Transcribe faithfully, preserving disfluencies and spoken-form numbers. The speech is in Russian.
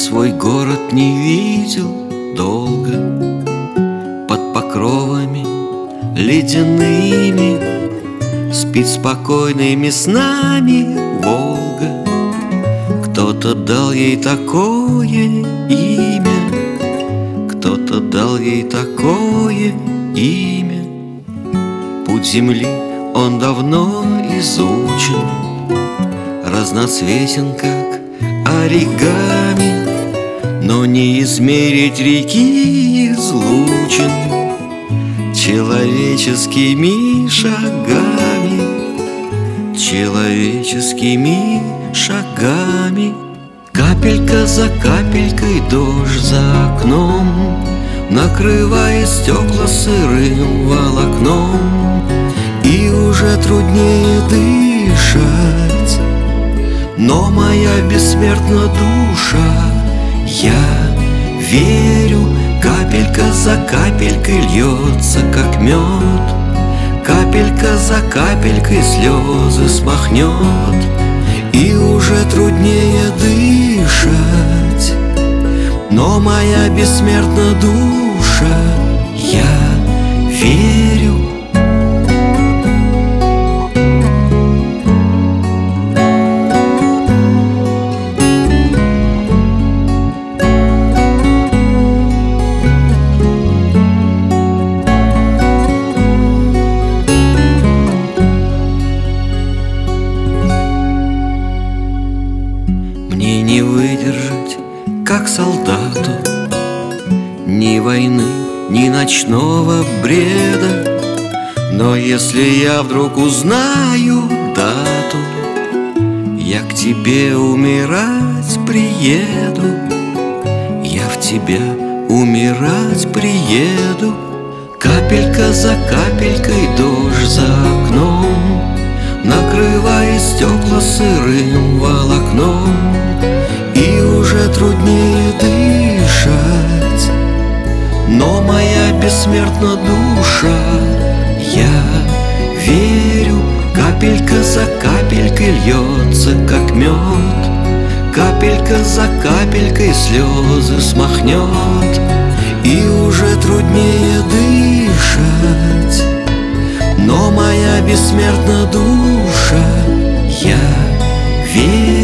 свой город не видел долго. Под покровами ледяными спит спокойными снами Волга. Кто-то дал ей такое имя, кто-то дал ей такое имя. Путь земли он давно изучен, разноцветен, как оригами, но не измерить реки излучен человеческими шагами, человеческими шагами. Капелька за капелькой дождь за окном, накрывая стекла сырым волокном. И уже труднее дышать, но моя бессмертна душа, я верю, капелька за капелькой льется, как мед. Капелька за капелькой слезы смахнет. И уже труднее дышать, но моя бессмертна душа, я верю. Мне не выдержать, как солдату, ни войны, ни ночного бреда. Но если я вдруг узнаю дату, я к тебе умирать приеду, я в тебя умирать приеду. Капелька за капелькой дождь за окном, накрывая стекла сырым волокном. И уже труднее дышать, но моя бессмертна душа, я верю, капелька за капелькой льется, как мед. Капелька за капелькой слезы смахнет. И уже труднее дышать, но моя бессмертна душа, я верю.